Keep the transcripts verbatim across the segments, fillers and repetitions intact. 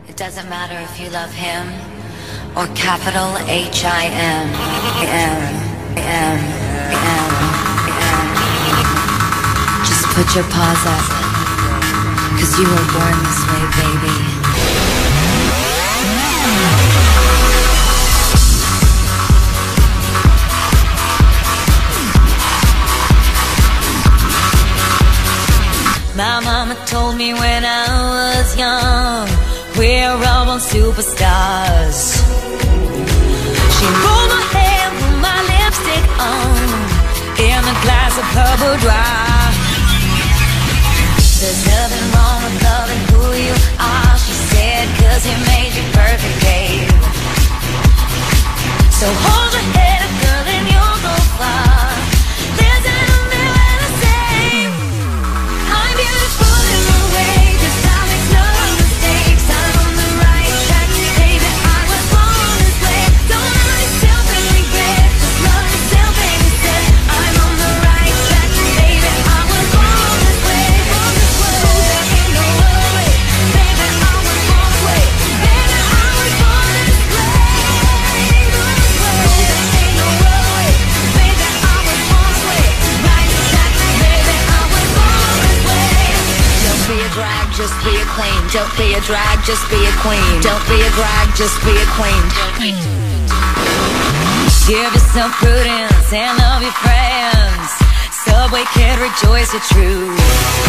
It doesn't matter if you love him or capital H I M. M, M, M, M. Just put your paws up, 'cause you were born this way, baby. My mama told me when I was young, we're all born superstars. She rolled my hair, put my lipstick on, in a glass of her boudoir. There's nothing wrong with loving who you are, she said, 'cause he made you perfect, babe. So hold your head up, girl, and you'll go far. Listen to me when I say I'm beautiful in my way, 'cause I make no mistakes. I'm on the right track, baby, I was born this way. Don't hurt yourself and regret, just love yourself and instead. I'm on the right track, baby, I was born this way. Born this way. Oh, there ain't no other way, baby, I was born this way. Baby, I was born this way. Born this way. Oh, there ain't no other way, baby, I was born this way. Right track, baby, I was born this way. Don't be a drag, just be a queen. Don't be a drag, just be a queen. Don't be a drag, just be a queen. Give yourself prudence and love your friends. Subway kid, rejoice your truth.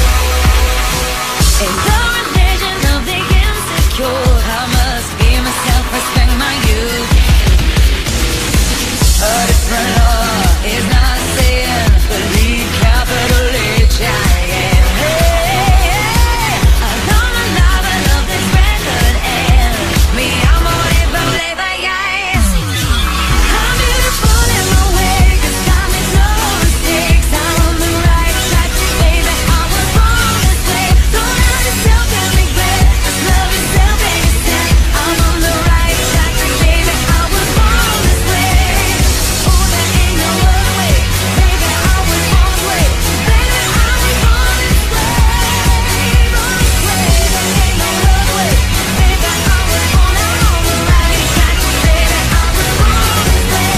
In the religion of the insecure, I must be myself, respect my youth. A different law is not sin, believe capital H I M. I love the love, I love this record and me, I'm on it, but yes. I'm beautiful in my way, 'cause I make no mistakes. I'm on the right track, baby, I was born this way. Don't hurt yourself and regret, just love yourself and instead. I'm on the right track, baby, I was born this way. Oh, there ain't no other way, baby, I was born this way. Baby, I was born this way. Born this way. There ain't no other way, baby, I was born. I'm on the right track, baby, I was born this way.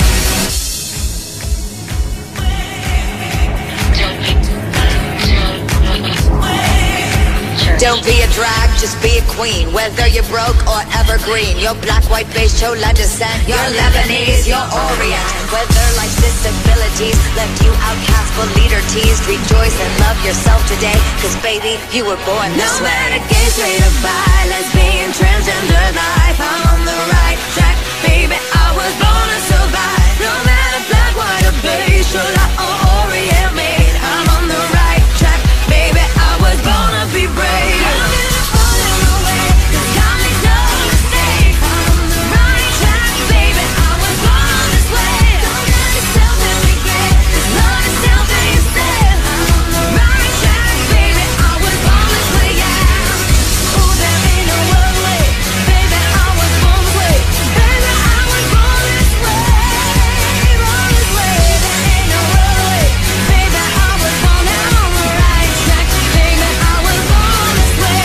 Don't be a drag, just be a queen. Whether you're broke or evergreen, you're black, white, beige, chola descent, you're Lebanese, you're Orient. Whether life's disabilities left you outcast but leader teased, rejoice and love yourself today, 'cause baby, you were born this way. No matter gay, straight or bi, lesbian, transgender life, I'm on the right track, baby, I was born to survive. No matter black, white or beige, chola or Orient made, I'm on the right track, baby, I was born to be brave. I'm beautiful in my way, 'cause I make no mistakes. I'm on the right track, baby, I was born this way. Don't hurt yourself and regret, just love yourself and instead. I'm on the right track, baby, I was born this way, yeah. Oh, there ain't no other way, baby, I was born this way. Baby, I was born this way. Born this way. There ain't no other way, baby, I was born. I'm on the right track, baby, I was born this way.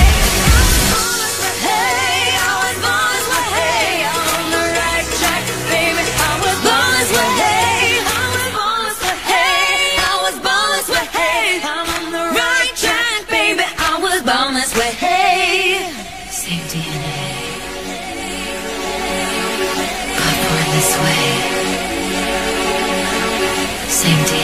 Hey, I was born this way. Hey, I'm on the right track, baby, I was born this way. Hey, I was born this way. Hey, I was born this way. Hey, I'm on the right track, baby, I was born this way. Hey, same D N A, but born this way. Same D N A.